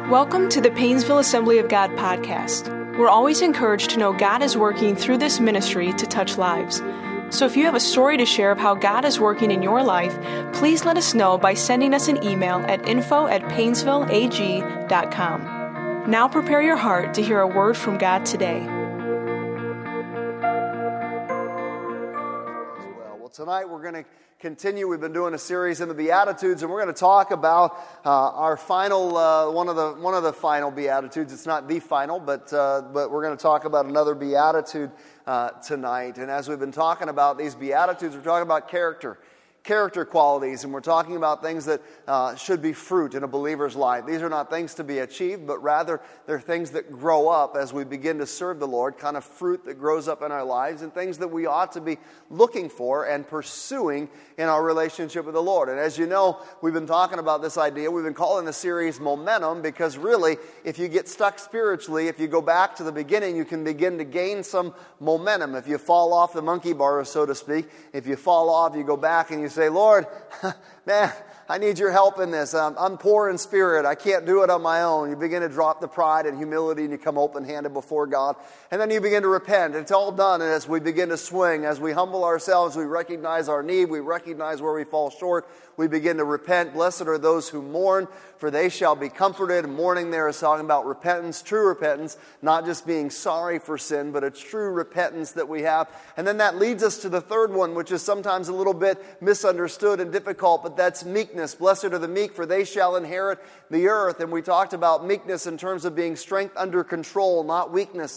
Welcome to the Painesville Assembly of God podcast. We're always encouraged to know God is working through this ministry to touch lives. So if you have a story to share of how God is working in your life, please let us know by sending us an email at info@painesvilleag.com. Now prepare your heart to hear a word from God today. Well, tonight we're going to continue. We've been doing a series in the Beatitudes, and we're going to talk about our final, one of the final Beatitudes. It's not the final, but we're going to talk about another Beatitude tonight. And as we've been talking about these Beatitudes, we're talking about character qualities, and we're talking about things that should be fruit in a believer's life. These are not things to be achieved, but rather they're things that grow up as we begin to serve the Lord, kind of fruit that grows up in our lives, and things that we ought to be looking for and pursuing in our relationship with the Lord. And as you know, we've been talking about this idea. We've been calling the series Momentum, because really, if you get stuck spiritually, if you go back to the beginning, you can begin to gain some momentum. If you fall off the monkey bars, so to speak, if you fall off, you go back and you say, Lord, man, I need your help in this. I'm poor in spirit. I can't do it on my own. You begin to drop the pride and humility, and you come open-handed before God. And then you begin to repent. It's all done. And as we begin to swing, as we humble ourselves, we recognize our need. We recognize where we fall short. We begin to repent. Blessed are those who mourn, for they shall be comforted. Mourning there is talking about repentance, true repentance, not just being sorry for sin, but a true repentance that we have. And then that leads us to the third one, which is sometimes a little bit misunderstood and difficult, but that's meekness. Blessed are the meek, for they shall inherit the earth. And we talked about meekness in terms of being strength under control, not weakness.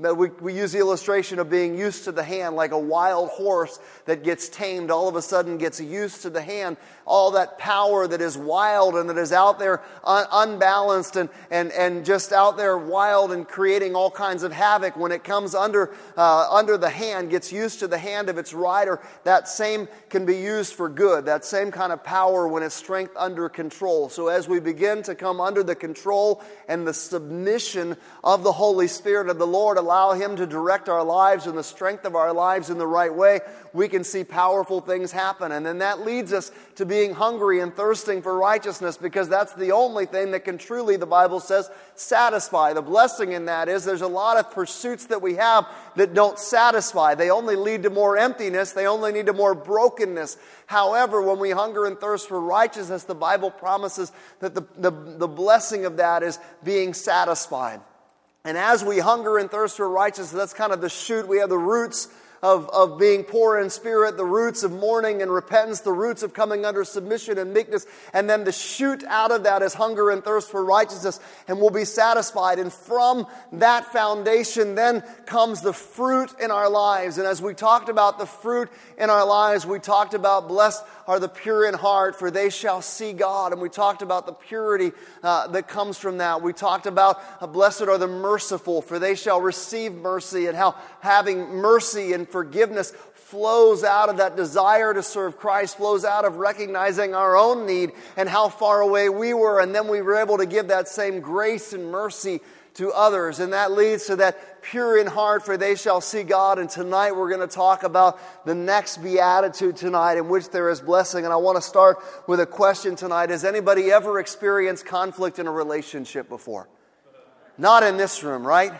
We use the illustration of being used to the hand, like a wild horse that gets tamed, all of a sudden gets used to the hand. All that power that is wild and that is out there unbalanced and just out there wild and creating all kinds of havoc, when it comes under the hand, gets used to the hand of its rider, that same can be used for good. That same kind of power when it's strength under control. So as we begin to come under the control and the submission of the Holy Spirit of the Lord, allow Him to direct our lives and the strength of our lives in the right way, we can see powerful things happen. And then that leads us to being hungry and thirsting for righteousness, because that's the only thing that can truly, the Bible says, satisfy. The blessing in that is there's a lot of pursuits that we have that don't satisfy. They only lead to more emptiness. They only lead to more brokenness. However, when we hunger and thirst for righteousness, the Bible promises that the blessing of that is being satisfied. And as we hunger and thirst for righteousness, that's kind of the shoot. We have the roots of being poor in spirit, the roots of mourning and repentance, the roots of coming under submission and meekness, and then the shoot out of that is hunger and thirst for righteousness, and we'll be satisfied. And from that foundation then comes the fruit in our lives. And as we talked about the fruit in our lives, we talked about blessed are the pure in heart, for they shall see God. And we talked about the purity that comes from that. We talked about blessed are the merciful, for they shall receive mercy, and how having mercy and forgiveness flows out of that desire to serve Christ, flows out of recognizing our own need and how far away we were, and then we were able to give that same grace and mercy to others. And that leads to that pure in heart, for they shall see God. And tonight we're going to talk about the next beatitude tonight, in which there is blessing. And I want to start with a question tonight. Has anybody ever experienced conflict in a relationship before? Not in this room, right?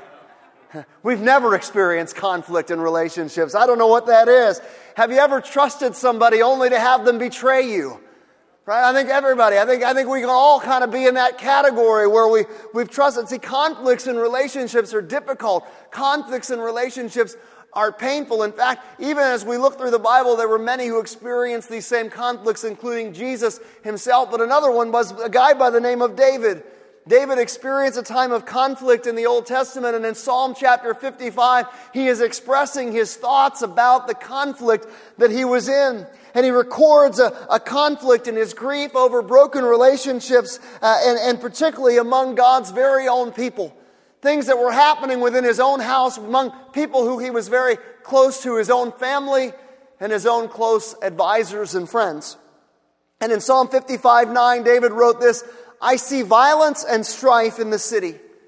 We've never experienced conflict in relationships. I don't know what that is. Have you ever trusted somebody only to have them betray you? Right? I think everybody. I think we can all kind of be in that category where we've trusted. See, conflicts in relationships are difficult. Conflicts in relationships are painful. In fact, even as we look through the Bible, there were many who experienced these same conflicts, including Jesus himself. But another one was a guy by the name of David. David experienced a time of conflict in the Old Testament, and in Psalm chapter 55, he is expressing his thoughts about the conflict that he was in. And he records a conflict in his grief over broken relationships, and particularly among God's very own people. Things that were happening within his own house, among people who he was very close to, his own family and his own close advisors and friends. And in Psalm 55:9, David wrote this, I see violence and strife in the city.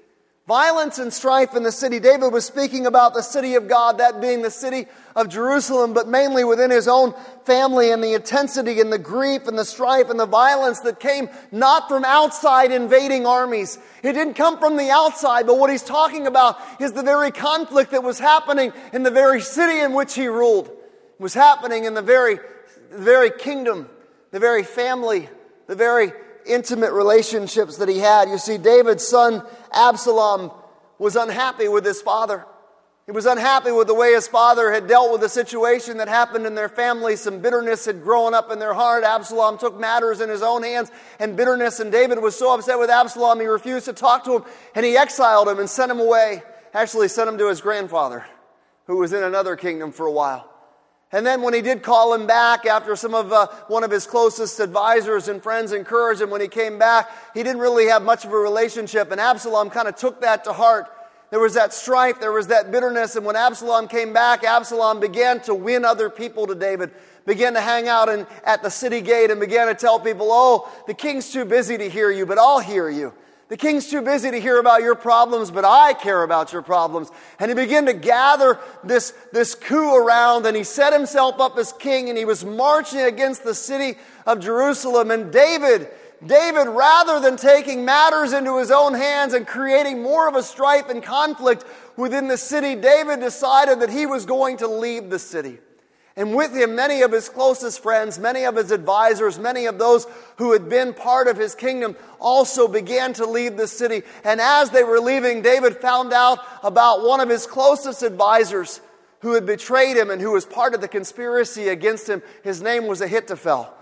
Violence and strife in the city. David was speaking about the city of God, that being the city of Jerusalem, but mainly within his own family, and the intensity and the grief and the strife and the violence that came not from outside invading armies. It didn't come from the outside, but what he's talking about is the very conflict that was happening in the very city in which he ruled. It was happening in the very kingdom, the very family, the very intimate relationships that he had. You see, David's son Absalom was unhappy with his father. He was unhappy with the way his father had dealt with the situation that happened in their family. Some bitterness had grown up in their heart. Absalom took matters in his own hands and bitterness, and David was so upset with Absalom he refused to talk to him, and he exiled him and sent him away. Actually sent him to his grandfather, who was in another kingdom for a while. And then when he did call him back, after one of his closest advisors and friends encouraged him, when he came back, he didn't really have much of a relationship. And Absalom kind of took that to heart. There was that strife, there was that bitterness. And when Absalom came back, Absalom began to win other people to David, began to hang out at the city gate and began to tell people, oh, the king's too busy to hear you, but I'll hear you. The king's too busy to hear about your problems, but I care about your problems. And he began to gather this coup around, and he set himself up as king, and he was marching against the city of Jerusalem. And David, rather than taking matters into his own hands and creating more of a strife and conflict within the city, David decided that he was going to leave the city. And with him, many of his closest friends, many of his advisors, many of those who had been part of his kingdom also began to leave the city. And as they were leaving, David found out about one of his closest advisors who had betrayed him and who was part of the conspiracy against him. His name was Ahithophel.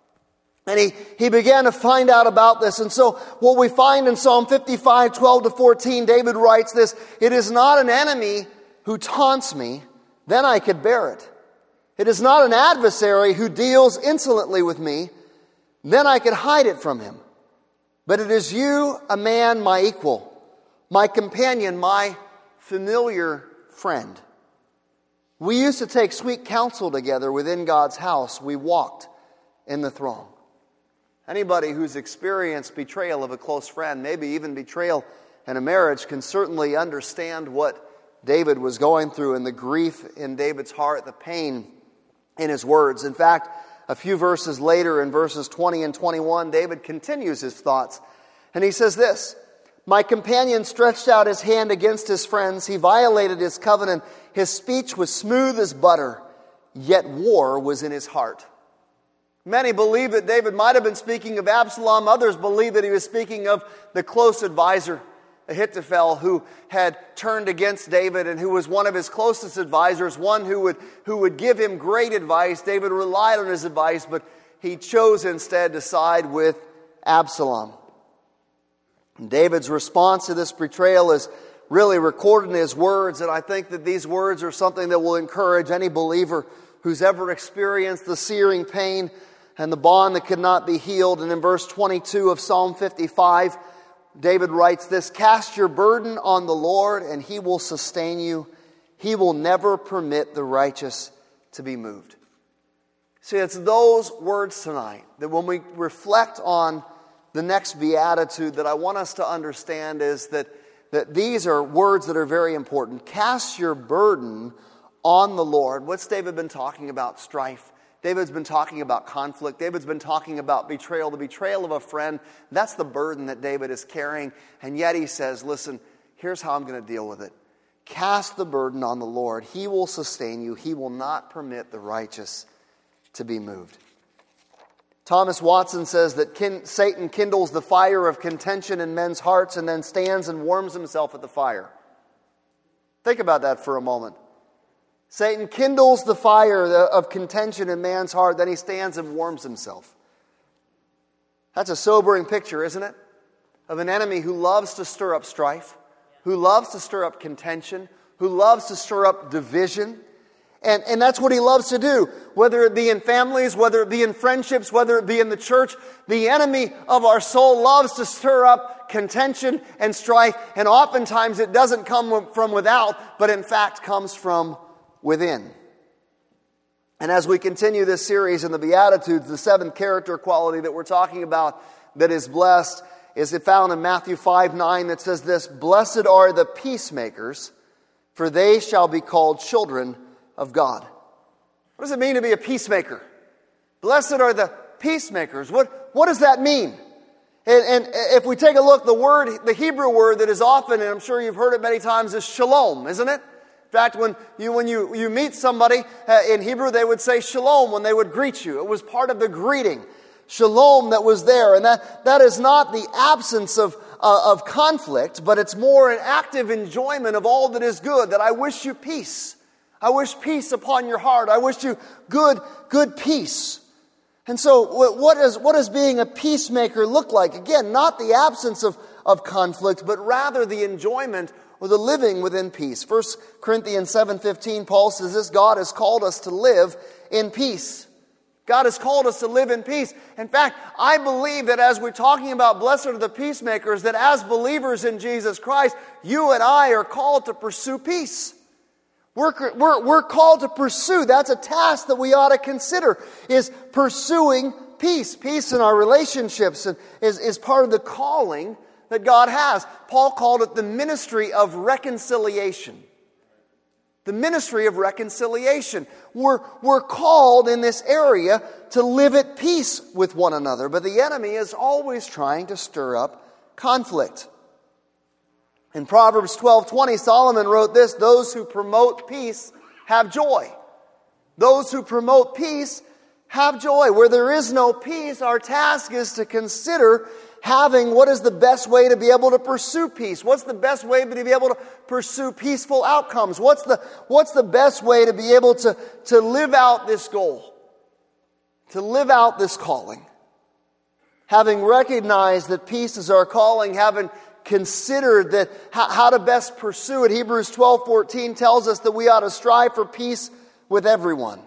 And he began to find out about this. And so what we find in Psalm 55, 12-14, David writes this: "It is not an enemy who taunts me, then I could bear it. It is not an adversary who deals insolently with me, then I could hide it from him. But it is you, a man, my equal, my companion, my familiar friend. We used to take sweet counsel together within God's house. We walked in the throng." Anybody who's experienced betrayal of a close friend, maybe even betrayal in a marriage, can certainly understand what David was going through and the grief in David's heart, the pain in his words. In fact, a few verses later, in verses 20 and 21, David continues his thoughts. And he says this: "My companion stretched out his hand against his friends. He violated his covenant. His speech was smooth as butter, yet war was in his heart." Many believe that David might have been speaking of Absalom. Others believe that he was speaking of the close advisor, Ahithophel, who had turned against David and who was one of his closest advisors, one who would give him great advice. David relied on his advice, but he chose instead to side with Absalom. And David's response to this betrayal is really recorded in his words, and I think that these words are something that will encourage any believer who's ever experienced the searing pain and the bond that could not be healed. And in verse 22 of Psalm 55, David writes this: "Cast your burden on the Lord, and He will sustain you. He will never permit the righteous to be moved." See, it's those words tonight that when we reflect on the next beatitude that I want us to understand is that these are words that are very important. Cast your burden on the Lord. What's David been talking about? Strife. David's been talking about conflict. David's been talking about betrayal, the betrayal of a friend. That's the burden that David is carrying. And yet he says, listen, here's how I'm going to deal with it. Cast the burden on the Lord. He will sustain you. He will not permit the righteous to be moved. Thomas Watson says that Satan kindles the fire of contention in men's hearts and then stands and warms himself at the fire. Think about that for a moment. Satan kindles the fire of contention in man's heart, then he stands and warms himself. That's a sobering picture, isn't it? Of an enemy who loves to stir up strife, who loves to stir up contention, who loves to stir up division. And that's what he loves to do. Whether it be in families, whether it be in friendships, whether it be in the church, the enemy of our soul loves to stir up contention and strife. And oftentimes it doesn't come from without, but in fact comes from within. And as we continue this series in the Beatitudes, the seventh character quality that we're talking about that is blessed is found in Matthew 5:9 that says this, "Blessed are the peacemakers, for they shall be called children of God." What does it mean to be a peacemaker? Blessed are the peacemakers. What does that mean? And if we take a look, the Hebrew word that is often, and I'm sure you've heard it many times, is shalom, isn't it? In fact, when you meet somebody in Hebrew, they would say shalom when they would greet you. It was part of the greeting. Shalom that was there. And that is not the absence of conflict, but it's more an active enjoyment of all that is good, that I wish you peace. I wish peace upon your heart. I wish you good peace. And so what does being a peacemaker look like? Again, not the absence of conflict, but rather the enjoyment or the living within peace. 1 Corinthians 7:15, Paul says this, God has called us to live in peace. God has called us to live in peace. In fact, I believe that as we're talking about blessed are the peacemakers, that as believers in Jesus Christ, you and I are called to pursue peace. We're called to pursue. That's a task that we ought to consider, is pursuing peace. Peace in our relationships is part of the calling that God has. Paul called it the ministry of reconciliation. The ministry of reconciliation. We're called in this area to live at peace with one another, but the enemy is always trying to stir up conflict. In Proverbs 12:20, Solomon wrote this, "Those who promote peace have joy." Those who promote peace have joy. Where there is no peace, our task is to consider having what is the best way to be able to pursue peace. What's the best way to be able to pursue peaceful outcomes? What's the best way to be able to live out this goal? To live out this calling. Having recognized that peace is our calling, having considered that how to best pursue it. Hebrews 12:14 tells us that we ought to strive for peace with everyone.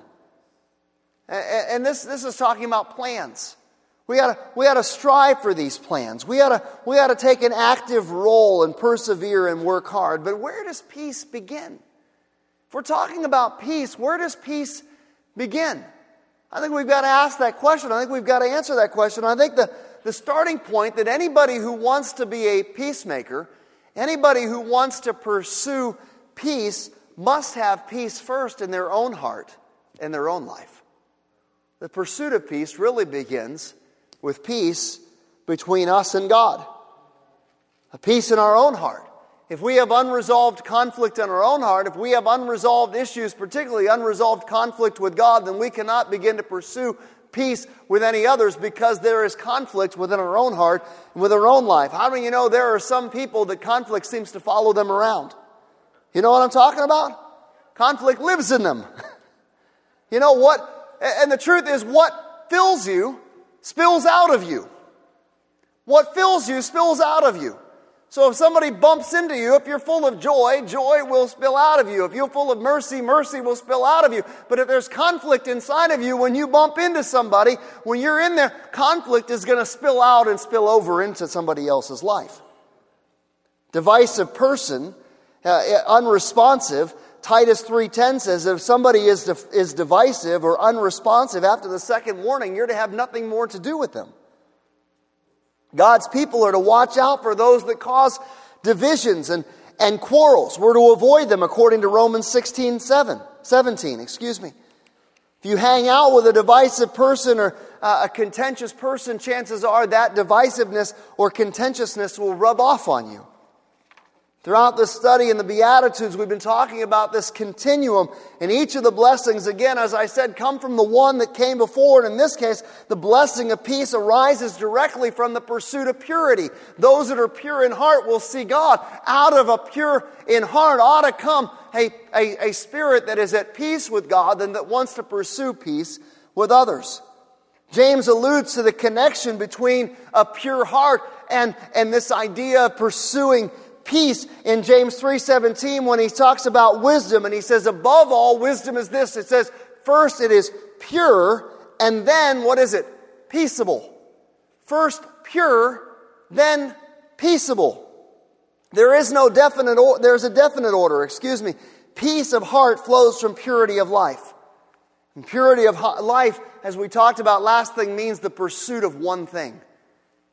And this is talking about plans. We ought to strive for these plans. We ought to take an active role and persevere and work hard. But where does peace begin? If we're talking about peace, where does peace begin? I think we've got to ask that question. I think we've got to answer that question. I think the starting point that anybody who wants to be a peacemaker, anybody who wants to pursue peace, must have peace first in their own heart, in their own life. The pursuit of peace really begins with peace between us and God. A peace in our own heart. If we have unresolved conflict in our own heart, if we have unresolved issues, particularly unresolved conflict with God, then we cannot begin to pursue peace with any others, because there is conflict within our own heart and with our own life. How do you know there are some people that conflict seems to follow them around? You know what I'm talking about? Conflict lives in them. You know what? And the truth is, what fills you spills out of you. What fills you spills out of you. So if somebody bumps into you, if you're full of joy, joy will spill out of you. If you're full of mercy, mercy will spill out of you. But if there's conflict inside of you, when you bump into somebody, when you're in there, conflict is going to spill out and spill over into somebody else's life. Divisive person, unresponsive. Titus 3:10 says if somebody is divisive or unresponsive after the second warning, you're to have nothing more to do with them. God's people are to watch out for those that cause divisions and quarrels. We're to avoid them according to Romans 17. If you hang out with a divisive person or a contentious person, chances are that divisiveness or contentiousness will rub off on you. Throughout this study in the Beatitudes, we've been talking about this continuum. And each of the blessings, again, as I said, come from the one that came before. And in this case, the blessing of peace arises directly from the pursuit of purity. Those that are pure in heart will see God. Out of a pure in heart ought to come a spirit that is at peace with God and that wants to pursue peace with others. James alludes to the connection between a pure heart and this idea of pursuing peace in James 3:17 when he talks about wisdom, and he says above all wisdom is this. It says first it is pure, and then what is it? Peaceable. First pure, then peaceable. There's a definite order. Peace of heart flows from purity of life. And purity of life, as we talked about last thing, means the pursuit of one thing.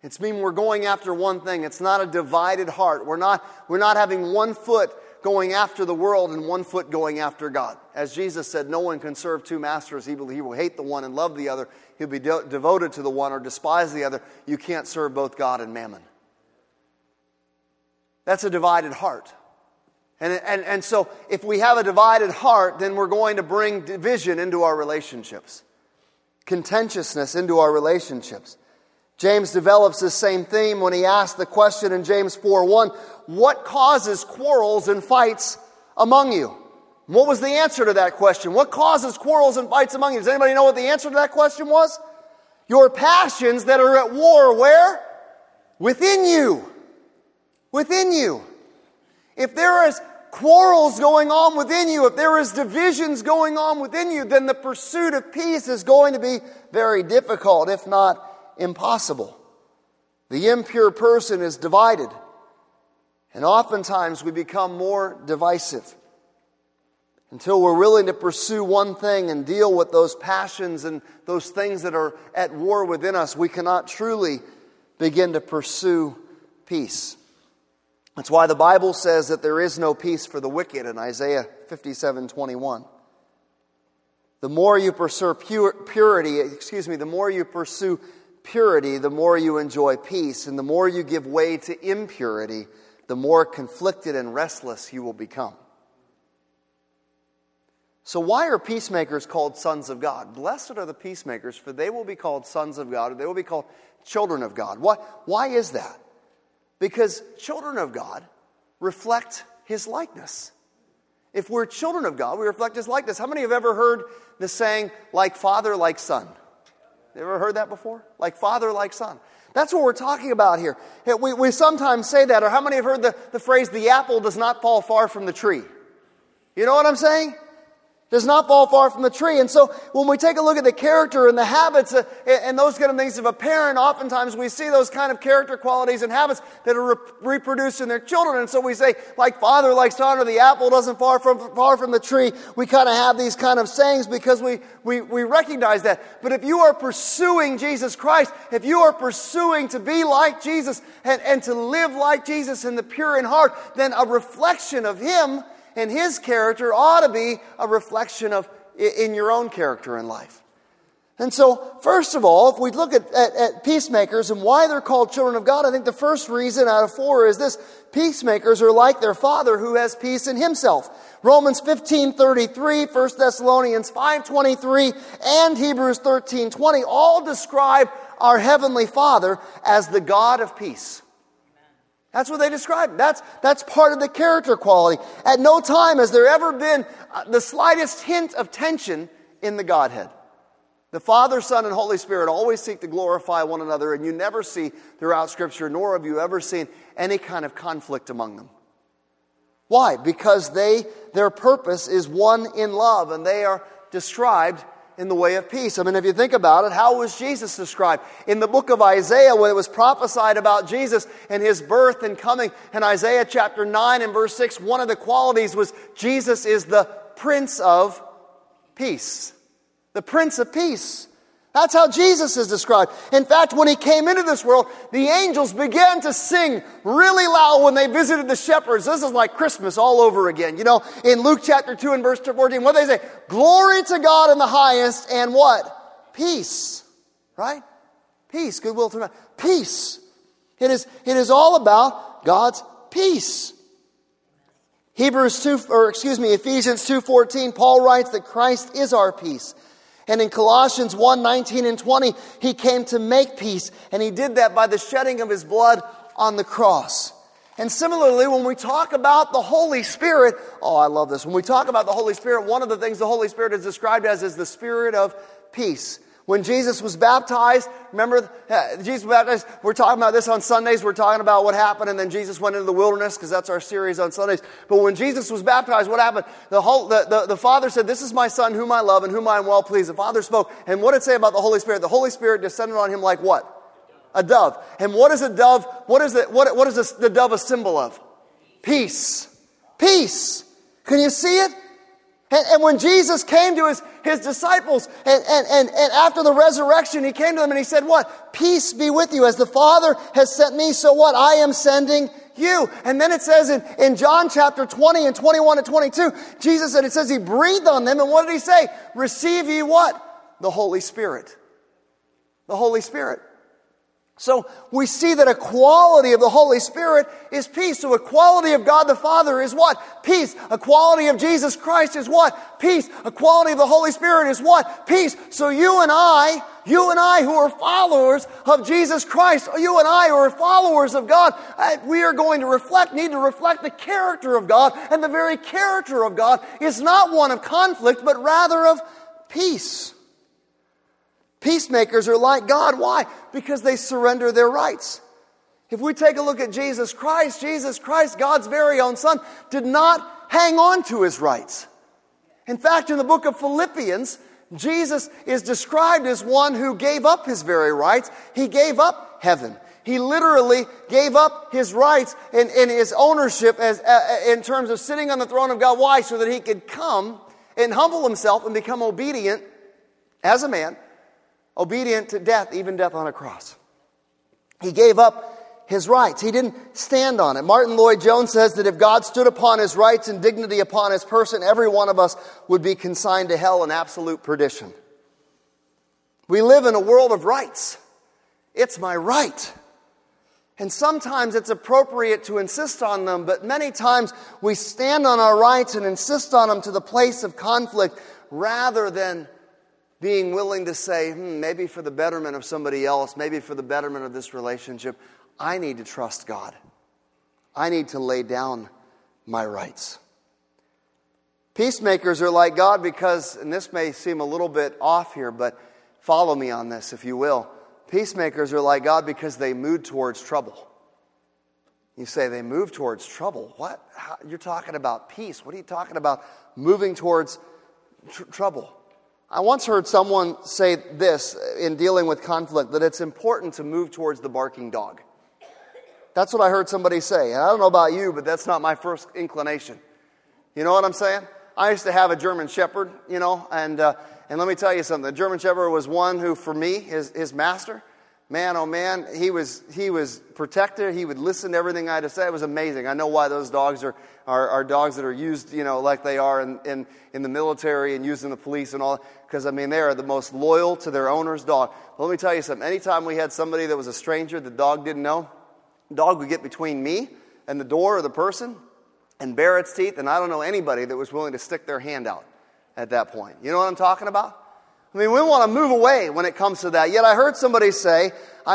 It's mean we're going after one thing. It's not a divided heart. We're not having one foot going after the world and one foot going after God. As Jesus said, no one can serve two masters. He will hate the one and love the other. He'll be devoted to the one or despise the other. You can't serve both God and mammon. That's a divided heart. And so if we have a divided heart, then we're going to bring division into our relationships. Contentiousness into our relationships. James develops this same theme when he asks the question in James 4:1, what causes quarrels and fights among you? What was the answer to that question? What causes quarrels and fights among you? Does anybody know what the answer to that question was? Your passions that are at war, where? Within you. Within you. If there is quarrels going on within you, if there is divisions going on within you, then the pursuit of peace is going to be very difficult, if not impossible. The impure person is divided, and oftentimes we become more divisive. Until we're willing to pursue one thing and deal with those passions and those things that are at war within us, we cannot truly begin to pursue peace. That's why the Bible says that there is no peace for the wicked in Isaiah 57:21. The more you pursue purity, the more you enjoy peace. And the more you give way to impurity, the more conflicted and restless you will become. So why are peacemakers called sons of God? Blessed are the peacemakers, for they will be called sons of God, or they will be called children of God. Why is that? Because children of God reflect His likeness. If we're children of God, we reflect His likeness. How many have ever heard the saying, like father, like son? You ever heard that before? Like father, like son. That's what we're talking about here. We sometimes say that, or how many have heard the phrase, the apple does not fall far from the tree? You know what I'm saying? Does not fall far from the tree. And so when we take a look at the character and the habits and those kind of things of a parent, oftentimes we see those kind of character qualities and habits that are reproduced in their children. And so we say, like father, like son, or the apple doesn't fall from the tree. We kind of have these kind of sayings because we recognize that. But if you are pursuing Jesus Christ, if you are pursuing to be like Jesus and to live like Jesus in the pure in heart, then a reflection of Him and His character ought to be a reflection of in your own character in life. And so, first of all, if we look at peacemakers and why they're called children of God, I think the first reason out of 4 is this: peacemakers are like their Father who has peace in Himself. Romans 15:33, 1 Thessalonians 5:23, and Hebrews 13:20 all describe our Heavenly Father as the God of peace. That's what they describe. That's part of the character quality. At no time has there ever been the slightest hint of tension in the Godhead. The Father, Son, and Holy Spirit always seek to glorify one another, and you never see throughout Scripture, nor have you ever seen any kind of conflict among them. Why? Because their purpose is one in love, and they are described in the way of peace. I mean, if you think about it, how was Jesus described? In the book of Isaiah, when it was prophesied about Jesus and His birth and coming, in Isaiah chapter 9 and verse 6, one of the qualities was Jesus is the Prince of Peace. The Prince of Peace. That's how Jesus is described. In fact, when He came into this world, the angels began to sing really loud when they visited the shepherds. This is like Christmas all over again. You know, in Luke chapter 2 and verse 14, what do they say? Glory to God in the highest, and what? Peace. Right? Peace, goodwill to men. Peace. It is all about God's peace. Ephesians 2:14, Paul writes that Christ is our peace. And in Colossians 1:19 and 20, He came to make peace. And He did that by the shedding of His blood on the cross. And similarly, when we talk about the Holy Spirit, oh, I love this. When we talk about the Holy Spirit, one of the things the Holy Spirit is described as is the Spirit of peace. When Jesus was baptized, remember, Jesus was baptized, we're talking about this on Sundays, we're talking about what happened, and then Jesus went into the wilderness, because that's our series on Sundays. But when Jesus was baptized, what happened? The Father said, "This is my Son whom I love and whom I am well pleased." The Father spoke, and what did it say about the Holy Spirit? The Holy Spirit descended on Him like what? A dove. And what is a dove? What is the dove a symbol of? Peace. Peace. Can you see it? And when Jesus came to his disciples, and after the resurrection, he came to them and he said, what? Peace be with you. As the Father has sent me, so what? I am sending you. And then it says in John chapter 20 and 21 and 22, Jesus said, it says he breathed on them. And what did he say? Receive ye what? The Holy Spirit. The Holy Spirit. So we see that a quality of the Holy Spirit is peace. So a quality of God the Father is what? Peace. A quality of Jesus Christ is what? Peace. A quality of the Holy Spirit is what? Peace. So you and I who are followers of Jesus Christ, you and I who are followers of God, we are going to need to reflect the character of God. And the very character of God is not one of conflict, but rather of peace. Peacemakers are like God. Why? Because they surrender their rights. If we take a look at Jesus Christ, God's very own Son, did not hang on to his rights. In fact, in the book of Philippians, Jesus is described as one who gave up his very rights. He gave up heaven. He literally gave up his rights and his ownership in terms of sitting on the throne of God. Why? So that he could come and humble himself and become obedient as a man, obedient to death, even death on a cross. He gave up his rights. He didn't stand on it. Martin Lloyd-Jones says that if God stood upon his rights and dignity upon his person, every one of us would be consigned to hell and absolute perdition. We live in a world of rights. It's my right. And sometimes it's appropriate to insist on them, but many times we stand on our rights and insist on them to the place of conflict rather than being willing to say, maybe for the betterment of somebody else, maybe for the betterment of this relationship, I need to trust God. I need to lay down my rights. Peacemakers are like God because, and this may seem a little bit off here, but follow me on this if you will. Peacemakers are like God because they move towards trouble. You say they move towards trouble. What? You're talking about peace. What are you talking about moving towards trouble? I once heard someone say this in dealing with conflict, that it's important to move towards the barking dog. That's what I heard somebody say. And I don't know about you, but that's not my first inclination. You know what I'm saying? I used to have a German Shepherd, and let me tell you something. The German Shepherd was one who, for me, his master, man, oh man, he was protected. He would listen to everything I had to say. It was amazing. I know why those dogs are dogs that are used, like they are in the military and used in the police and all. Because, they are the most loyal to their owner's dog. But let me tell you something. Anytime we had somebody that was a stranger the dog didn't know, the dog would get between me and the door or the person and bare its teeth, and I don't know anybody that was willing to stick their hand out at that point. You know what I'm talking about? We want to move away when it comes to that. Yet I heard somebody say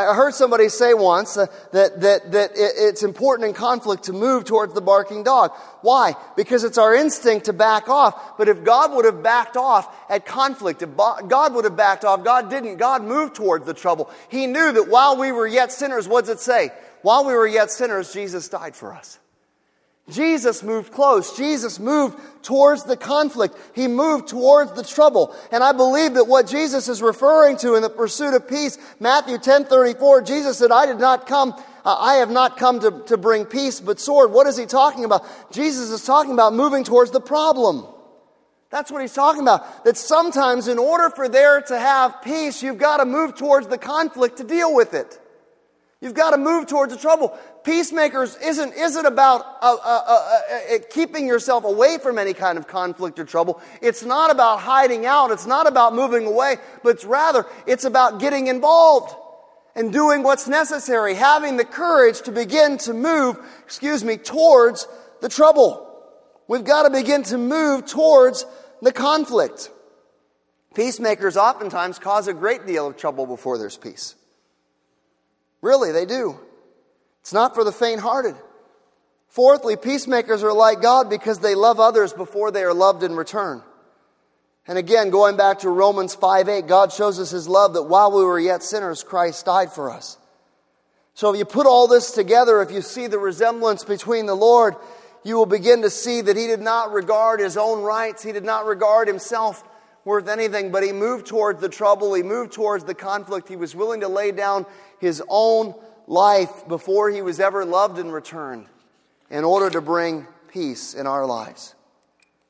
once that it's important in conflict to move towards the barking dog. Why? Because it's our instinct to back off. But if God would have backed off at conflict, if God would have backed off, God didn't. God moved towards the trouble. He knew that while we were yet sinners, what does it say? While we were yet sinners, Jesus died for us. Jesus moved close. Jesus moved towards the conflict. He moved towards the trouble. And I believe that what Jesus is referring to in the pursuit of peace, Matthew 10:34, Jesus said, I have not come to bring peace, but sword. What is he talking about? Jesus is talking about moving towards the problem. That's what he's talking about. That sometimes in order for there to have peace, you've got to move towards the conflict to deal with it. You've got to move towards the trouble. Peacemakers isn't about keeping yourself away from any kind of conflict or trouble. It's not about hiding out. It's not about moving away. But rather, it's about getting involved and doing what's necessary. Having the courage to begin to move, towards the trouble. We've got to begin to move towards the conflict. Peacemakers oftentimes cause a great deal of trouble before there's peace. Really, they do. It's not for the faint-hearted. Fourthly, peacemakers are like God because they love others before they are loved in return. And again, going back to Romans 5:8, God shows us His love that while we were yet sinners, Christ died for us. So if you put all this together, if you see the resemblance between the Lord, you will begin to see that He did not regard His own rights. He did not regard Himself worth anything, but He moved towards the trouble. He moved towards the conflict. He was willing to lay down His own life before He was ever loved in return in order to bring peace in our lives.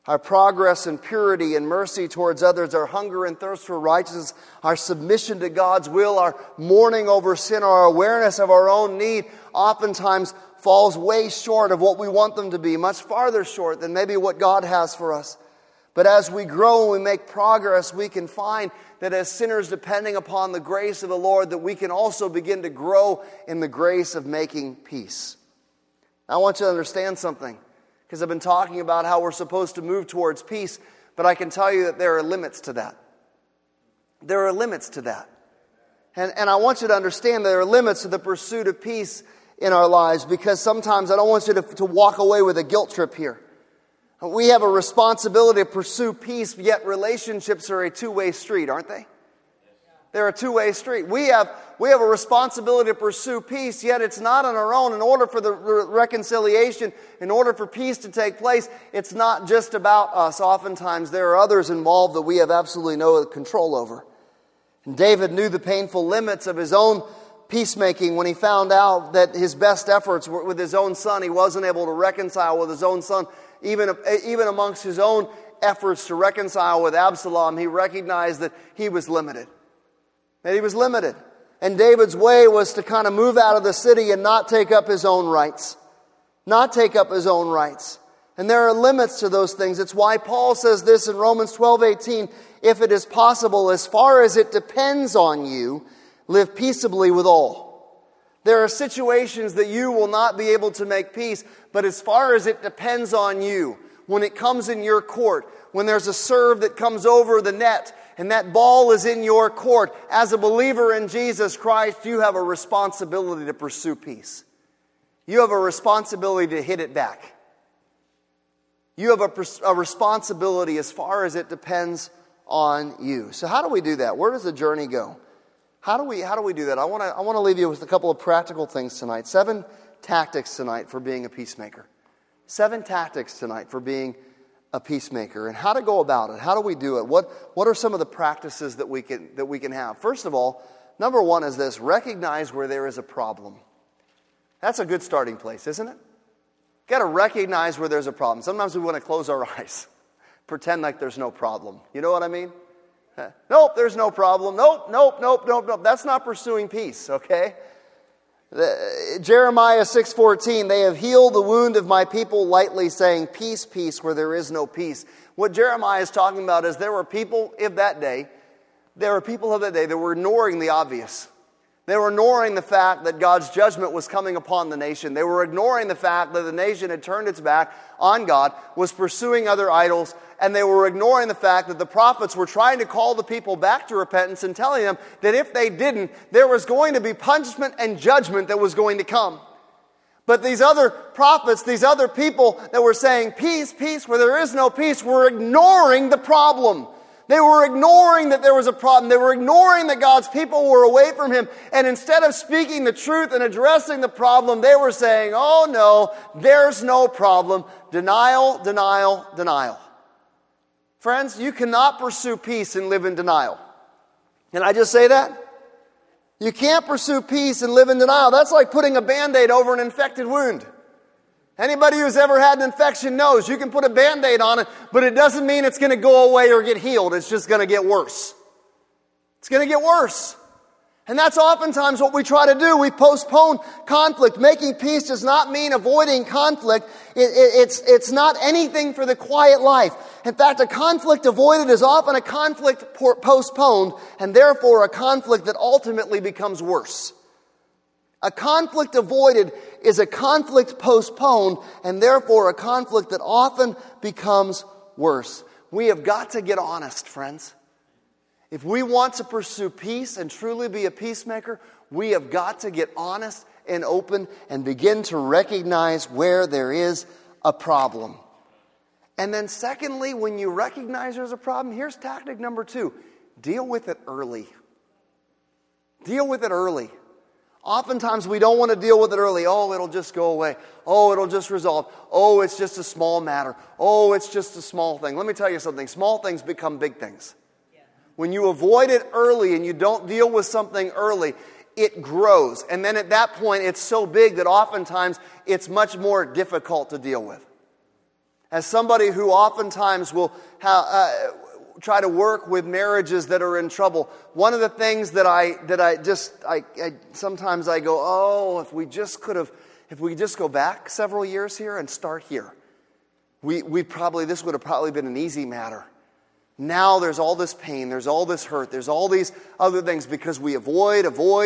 our progress in purity and mercy towards others, our hunger and thirst for righteousness, our submission to God's will, our mourning over sin, our awareness of our own need, oftentimes falls way short of what we want them to be, much farther short than maybe what God has for us. But as we grow and we make progress, we can find that as sinners depending upon the grace of the Lord, that we can also begin to grow in the grace of making peace. I want you to understand something, because I've been talking about how we're supposed to move towards peace, but I can tell you that there are limits to that. There are limits to that. And I want you to understand there are limits to the pursuit of peace in our lives, because sometimes I don't want you to walk away with a guilt trip here. We have a responsibility to pursue peace, yet relationships are a two-way street, aren't they? They're a two-way street. We have a responsibility to pursue peace, yet it's not on our own. In order for the reconciliation, in order for peace to take place, it's not just about us. Oftentimes there are others involved that we have absolutely no control over. And David knew the painful limits of his own peacemaking when he found out that his best efforts were with his own son. He wasn't able to reconcile with his own son. Even amongst his own efforts to reconcile with Absalom, he recognized that he was limited. That he was limited. And David's way was to kind of move out of the city and not take up his own rights. Not take up his own rights. And there are limits to those things. It's why Paul says this in Romans 12:18, if it is possible, as far as it depends on you, live peaceably with all. There are situations that you will not be able to make peace, but as far as it depends on you, when it comes in your court, when there's a serve that comes over the net, and that ball is in your court, as a believer in Jesus Christ, you have a responsibility to pursue peace. You have a responsibility to hit it back. You have a responsibility as far as it depends on you. So how do we do that? Where does the journey go? How do we do that? I want to leave you with a couple of practical things tonight. 7 tactics tonight for being a peacemaker. 7 tactics tonight for being a peacemaker, and how to go about it. How do we do it? What are some of the practices that we can have? First of all, number 1 is this: recognize where there is a problem. That's a good starting place, isn't it? You've got to recognize where there's a problem. Sometimes we want to close our eyes, pretend like there's no problem. You know what I mean? Nope, there's no problem. Nope. That's not pursuing peace, okay? Jeremiah 6:14, they have healed the wound of my people lightly, saying, peace, peace, where there is no peace. What Jeremiah is talking about is there were people of that day that were ignoring the obvious. They were ignoring the fact that God's judgment was coming upon the nation. They were ignoring the fact that the nation had turned its back on God, was pursuing other idols, and they were ignoring the fact that the prophets were trying to call the people back to repentance and telling them that if they didn't, there was going to be punishment and judgment that was going to come. But these other prophets, these other people that were saying, peace, peace, where there is no peace, were ignoring the problem. They were ignoring that there was a problem. They were ignoring that God's people were away from Him. And instead of speaking the truth and addressing the problem, they were saying, oh no, there's no problem. Denial, denial, denial. Friends, you cannot pursue peace and live in denial. Can I just say that? You can't pursue peace and live in denial. That's like putting a Band-Aid over an infected wound. Anybody who's ever had an infection knows you can put a Band-Aid on it, but it doesn't mean it's going to go away or get healed. It's just going to get worse. It's going to get worse. And that's oftentimes what we try to do. We postpone conflict. Making peace does not mean avoiding conflict. It's not anything for the quiet life. In fact, a conflict avoided is often a conflict postponed, and therefore a conflict that ultimately becomes worse. A conflict avoided is a conflict postponed, and therefore a conflict that often becomes worse. We have got to get honest, friends. If we want to pursue peace and truly be a peacemaker, we have got to get honest and open and begin to recognize where there is a problem. And then secondly, when you recognize there's a problem, here's tactic number 2. Deal with it early. Deal with it early. Oftentimes we don't want to deal with it early. Oh, it'll just go away. Oh, it'll just resolve. Oh, it's just a small matter. Oh, it's just a small thing. Let me tell you something. Small things become big things. When you avoid it early and you don't deal with something early, it grows. And then at that point, it's so big that oftentimes it's much more difficult to deal with. As somebody who oftentimes will try to work with marriages that are in trouble, one of the things that I sometimes I go, oh, if we just go back several years here and start here, this would have probably been an easy matter. Now there's all this pain, there's all this hurt, there's all these other things because we avoid.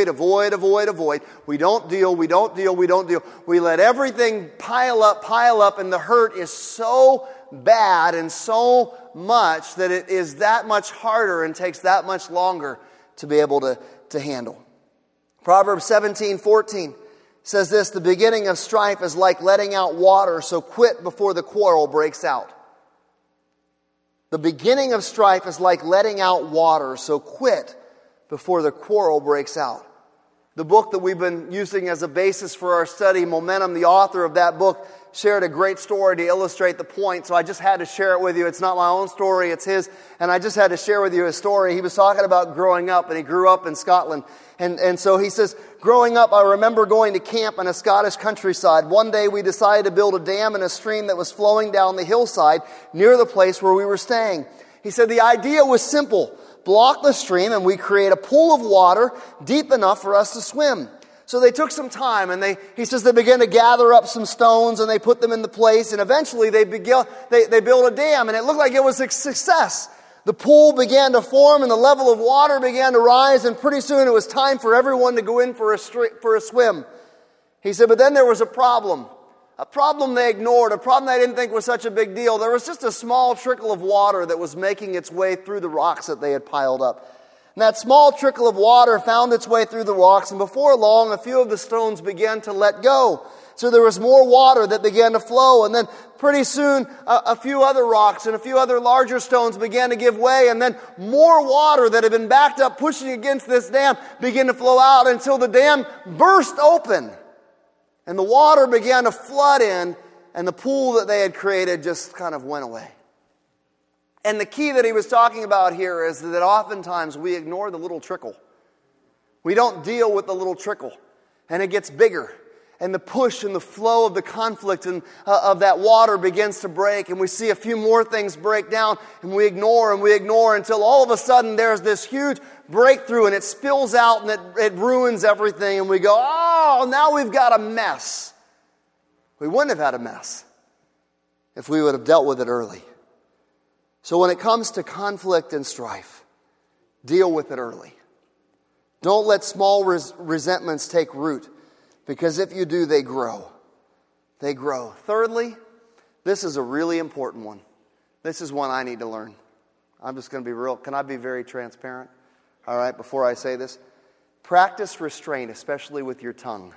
We don't deal. We let everything pile up, and the hurt is so bad and so much that it is that much harder and takes that much longer to be able to handle. Proverbs 17:14 says this, the beginning of strife is like letting out water, so quit before the quarrel breaks out. The beginning of strife is like letting out water, so quit before the quarrel breaks out. The book that we've been using as a basis for our study, Momentum, the author of that book, shared a great story to illustrate the point, so I just had to share it with you. It's not my own story, it's his, and I just had to share with you his story. He was talking about growing up, and he grew up in Scotland. And so he says, growing up, I remember going to camp in a Scottish countryside. One day we decided to build a dam in a stream that was flowing down the hillside near the place where we were staying. He said the idea was simple. Block the stream and we create a pool of water deep enough for us to swim. So they took some time and he says they began to gather up some stones and they put them into place, and eventually they built a dam, and it looked like it was a success. The pool began to form and the level of water began to rise, and pretty soon it was time for everyone to go in for a swim. He said, but then there was a problem they ignored, a problem they didn't think was such a big deal. There was just a small trickle of water that was making its way through the rocks that they had piled up. And that small trickle of water found its way through the rocks, and before long a few of the stones began to let go. So there was more water that began to flow, and then pretty soon a few other rocks and a few other larger stones began to give way, and then more water that had been backed up pushing against this dam began to flow out until the dam burst open. And the water began to flood in, and the pool that they had created just kind of went away. And the key that he was talking about here is that oftentimes we ignore the little trickle. We don't deal with the little trickle, and it gets bigger. And the push and the flow of the conflict and of that water begins to break, and we see a few more things break down, and we ignore until all of a sudden there's this huge breakthrough, and it spills out and it ruins everything, and we go, oh, now we've got a mess. We wouldn't have had a mess if we would have dealt with it early. So when it comes to conflict and strife, deal with it early. Don't let small resentments take root, because if you do, they grow. They grow. Thirdly, this is a really important one. This is one I need to learn. I'm just going to be real. Can I be very transparent? All right, before I say this. Practice restraint, especially with your tongue.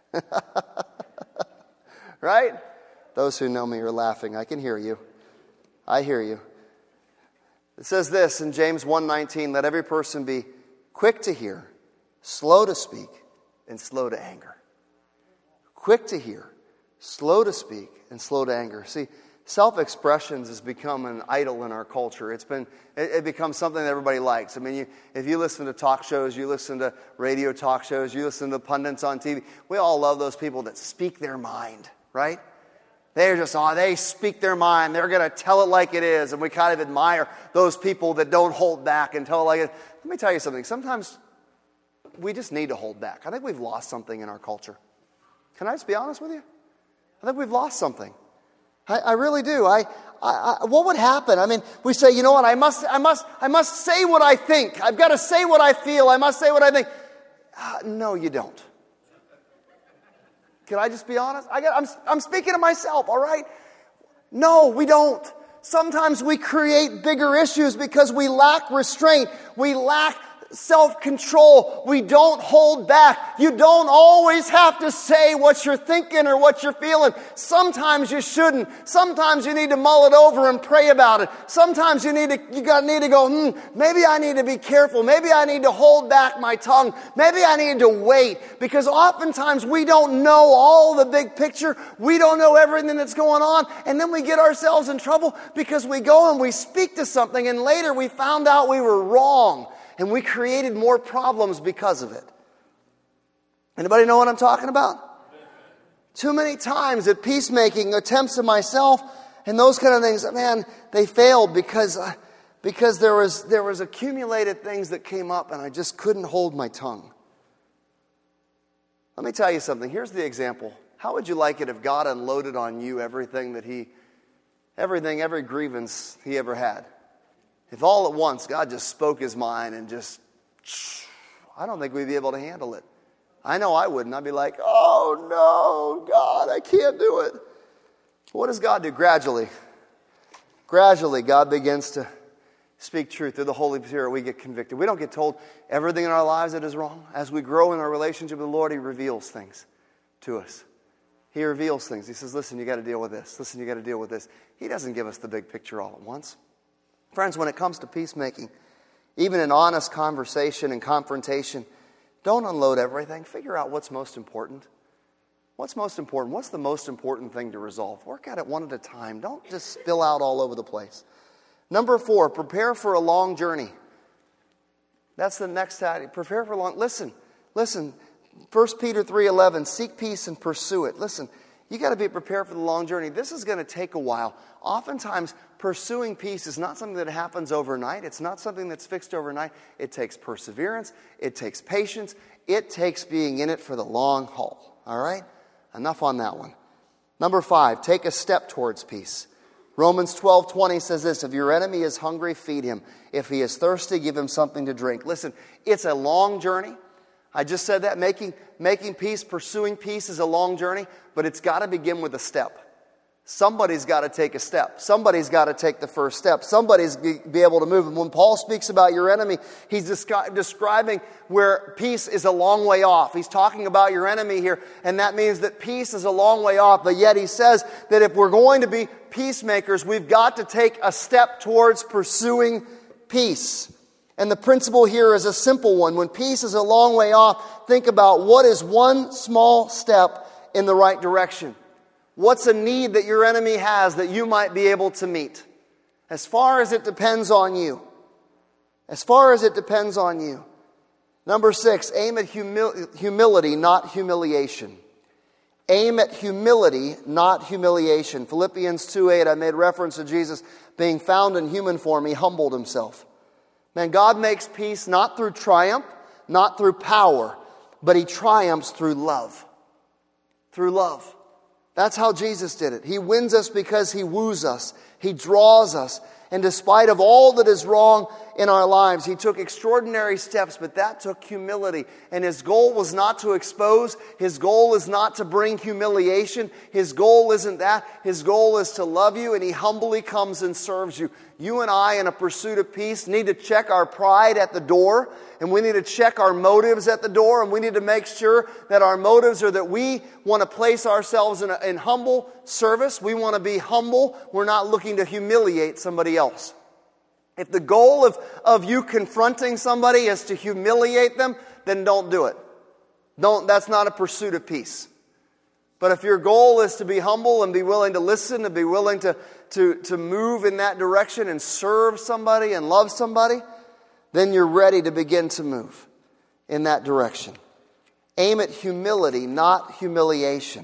Right? Those who know me are laughing. I can hear you. I hear you. It says this in James 1:19, let every person be quick to hear, slow to speak, and slow to anger. Quick to hear, slow to speak, and slow to anger. See, self-expressions has become an idol in our culture. It becomes something that everybody likes. I mean, if you listen to talk shows, you listen to radio talk shows, you listen to pundits on TV, we all love those people that speak their mind, right? They speak their mind. They're going to tell it like it is. And we kind of admire those people that don't hold back and tell it like it is. Let me tell you something. Sometimes we just need to hold back. I think we've lost something in our culture. Can I just be honest with you? I think we've lost something. I really do. What would happen? I mean, we say, you know what? I must say what I think. I've got to say what I feel. I must say what I think. No, you don't. Can I just be honest? I'm speaking to myself, all right? No, we don't. Sometimes we create bigger issues because we lack restraint. We lack self-control. We don't hold back. You don't always have to say what you're thinking or what you're feeling. Sometimes you shouldn't. Sometimes you need to mull it over and pray about it. Sometimes you need to go, maybe I need to be careful. Maybe I need to hold back my tongue. Maybe I need to wait. Because oftentimes we don't know all the big picture. We don't know everything that's going on. And then we get ourselves in trouble because we go and we speak to something and later we found out we were wrong. And we created more problems because of it. Anybody know what I'm talking about? Too many times at peacemaking attempts of myself, And those kind of things, man, they failed because there was accumulated things that came up and I just couldn't hold my tongue. Let me tell you something. Here's the example. How would you like it if God unloaded on you every grievance he ever had? If all at once God just spoke his mind and just, I don't think we'd be able to handle it. I know I wouldn't. I'd be like, oh no, God, I can't do it. What does God do? Gradually, God begins to speak truth. Through the Holy Spirit, we get convicted. We don't get told everything in our lives that is wrong. As we grow in our relationship with the Lord, he reveals things to us. He reveals things. He says, listen, you got to deal with this. Listen, you got to deal with this. He doesn't give us the big picture all at once. Friends, when it comes to peacemaking, even in honest conversation and confrontation, don't unload everything. Figure out what's most important. What's most important? What's the most important thing to resolve? Work at it one at a time. Don't just spill out all over the place. Number 4, prepare for a long journey. That's the next tactic. Prepare for a long... Listen. 1 Peter 3:11, seek peace and pursue it. Listen, you got to be prepared for the long journey. This is going to take a while. Oftentimes, pursuing peace is not something that happens overnight. It's not something that's fixed overnight. It takes perseverance. It takes patience. It takes being in it for the long haul. All right? Enough on that one. Number 5, take a step towards peace. Romans 12:20 says this, if your enemy is hungry, feed him. If he is thirsty, give him something to drink. Listen, it's a long journey. I just said that. Making peace, pursuing peace is a long journey, but it's got to begin with a step. Somebody's got to take a step. Somebody's got to take the first step. Somebody's be able to move. And when Paul speaks about your enemy, he's describing where peace is a long way off. He's talking about your enemy here, and that means that peace is a long way off. But yet he says that if we're going to be peacemakers, we've got to take a step towards pursuing peace. And the principle here is a simple one. When peace is a long way off, think about what is one small step in the right direction. What's a need that your enemy has that you might be able to meet? As far as it depends on you. As far as it depends on you. Number 6, aim at humility, not humiliation. Aim at humility, not humiliation. Philippians 2:8, I made reference to Jesus being found in human form. He humbled himself. Man, God makes peace not through triumph, not through power, but he triumphs through love. Through love. That's how Jesus did it. He wins us because he woos us. He draws us. And despite of all that is wrong in our lives, he took extraordinary steps, but that took humility. And his goal was not to expose. His goal is not to bring humiliation. His goal isn't that. His goal is to love you, and he humbly comes and serves you. You and I, in a pursuit of peace, need to check our pride at the door, and we need to check our motives at the door, and we need to make sure that our motives are that we want to place ourselves in humble service. We want to be humble. We're not looking to humiliate somebody else. If the goal of you confronting somebody is to humiliate them, then don't do it. That's not a pursuit of peace. But if your goal is to be humble and be willing to listen and be willing to move in that direction and serve somebody and love somebody, then you're ready to begin to move in that direction. Aim at humility, not humiliation.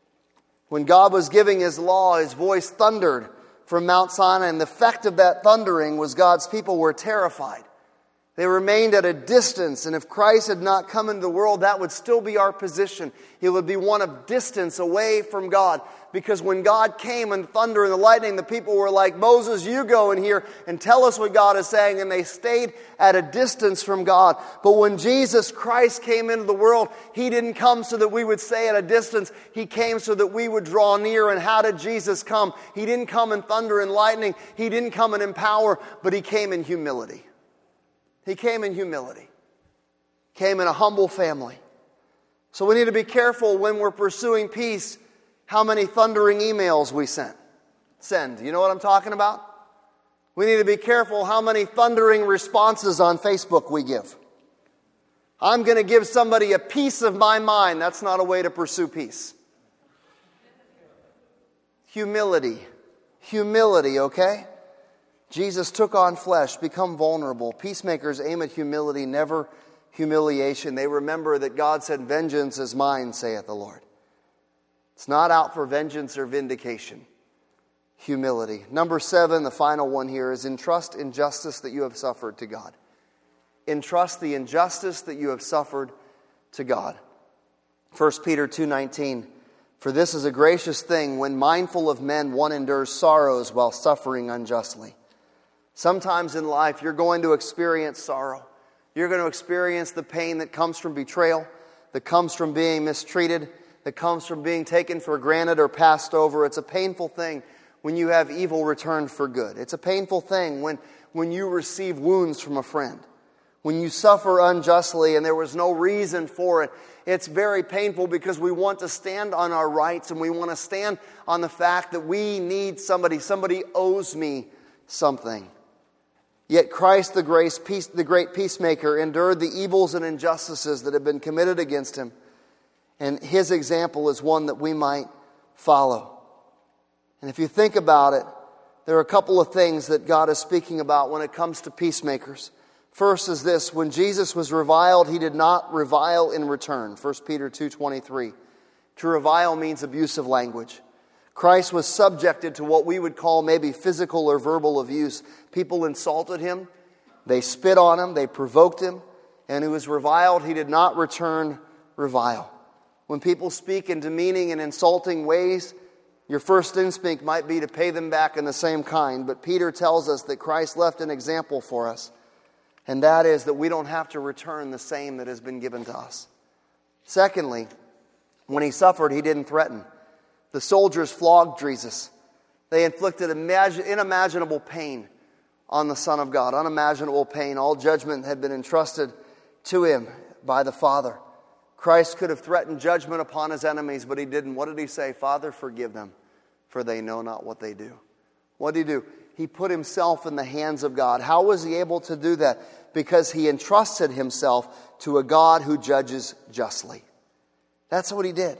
When God was giving his law, his voice thundered from Mount Sinai, and the effect of that thundering was God's people were terrified. They remained at a distance, and if Christ had not come into the world, that would still be our position. It would be one of distance away from God. Because when God came and thunder and the lightning, the people were like, Moses, you go in here and tell us what God is saying. And they stayed at a distance from God. But when Jesus Christ came into the world, he didn't come so that we would stay at a distance. He came so that we would draw near. And how did Jesus come? He didn't come in thunder and lightning. He didn't come in power, but he came in humility. He came in humility. Came in a humble family. So we need to be careful when we're pursuing peace how many thundering emails we send. You know what I'm talking about? We need to be careful how many thundering responses on Facebook we give. I'm going to give somebody a piece of my mind. That's not a way to pursue peace. Humility. Humility, okay? Jesus took on flesh, become vulnerable. Peacemakers aim at humility, never humiliation. They remember that God said, vengeance is mine, saith the Lord. It's not out for vengeance or vindication. humility. Number 7, the final one here, is entrust injustice that you have suffered to God. Entrust the injustice that you have suffered to God. 1 Peter 2:19, for this is a gracious thing when mindful of men one endures sorrows while suffering unjustly. Sometimes in life you're going to experience sorrow. You're going to experience the pain that comes from betrayal, that comes from being mistreated, that comes from being taken for granted or passed over. It's a painful thing when you have evil returned for good. It's a painful thing when you receive wounds from a friend. When you suffer unjustly and there was no reason for it, it's very painful because we want to stand on our rights and we want to stand on the fact that we need somebody. Somebody owes me something. Yet Christ, the great peacemaker, endured the evils and injustices that have been committed against him. And his example is one that we might follow. And if you think about it, there are a couple of things that God is speaking about when it comes to peacemakers. First is this: when Jesus was reviled, he did not revile in return. 1 Peter 2:23. To revile means abusive language. Christ was subjected to what we would call maybe physical or verbal abuse. People insulted him, they spit on him, they provoked him, and he was reviled. He did not return revile. When people speak in demeaning and insulting ways, your first instinct might be to pay them back in the same kind. But Peter tells us that Christ left an example for us. And that is that we don't have to return the same that has been given to us. Secondly, when he suffered, he didn't threaten. The soldiers flogged Jesus. They inflicted unimaginable pain on the Son of God. Unimaginable pain. All judgment had been entrusted to him by the Father. Christ could have threatened judgment upon his enemies, but he didn't. What did he say? Father, forgive them, for they know not what they do. What did he do? He put himself in the hands of God. How was he able to do that? Because he entrusted himself to a God who judges justly. That's what he did.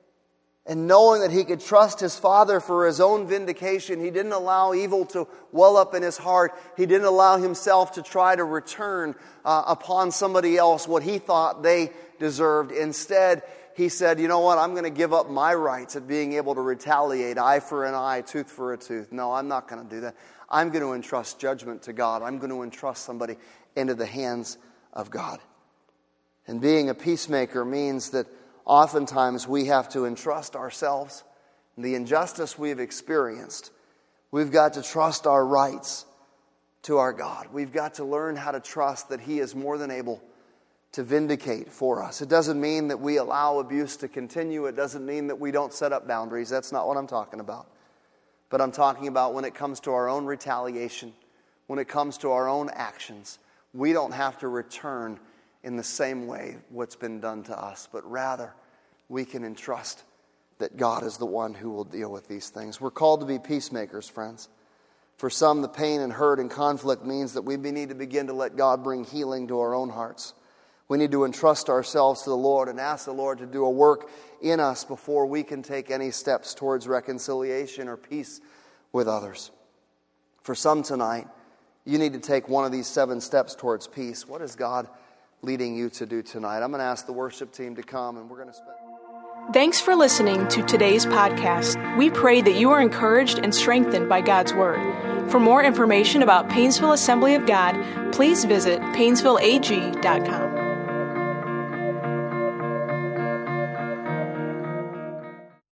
And knowing that he could trust his Father for his own vindication, he didn't allow evil to well up in his heart. He didn't allow himself to try to return upon somebody else what he thought they deserved. Instead, he said, you know what, I'm going to give up my rights at being able to retaliate, eye for an eye, tooth for a tooth. No, I'm not going to do that. I'm going to entrust judgment to God. I'm going to entrust somebody into the hands of God. And being a peacemaker means that oftentimes we have to entrust ourselves, the injustice we've experienced. We've got to trust our rights to our God. We've got to learn how to trust that he is more than able to vindicate for us. It doesn't mean that we allow abuse to continue. It doesn't mean that we don't set up boundaries. That's not what I'm talking about. But I'm talking about when it comes to our own retaliation, when it comes to our own actions, we don't have to return in the same way what's been done to us, but rather we can entrust that God is the one who will deal with these things. We're called to be peacemakers, friends. For some, the pain and hurt and conflict means that we need to begin to let God bring healing to our own hearts. We need to entrust ourselves to the Lord and ask the Lord to do a work in us before we can take any steps towards reconciliation or peace with others. For some tonight, you need to take one of these 7 steps towards peace. What is God leading you to do tonight? I'm going to ask the worship team to come, and we're going to spend... Thanks for listening to today's podcast. We pray that you are encouraged and strengthened by God's Word. For more information about Painesville Assembly of God, please visit painesvilleag.com.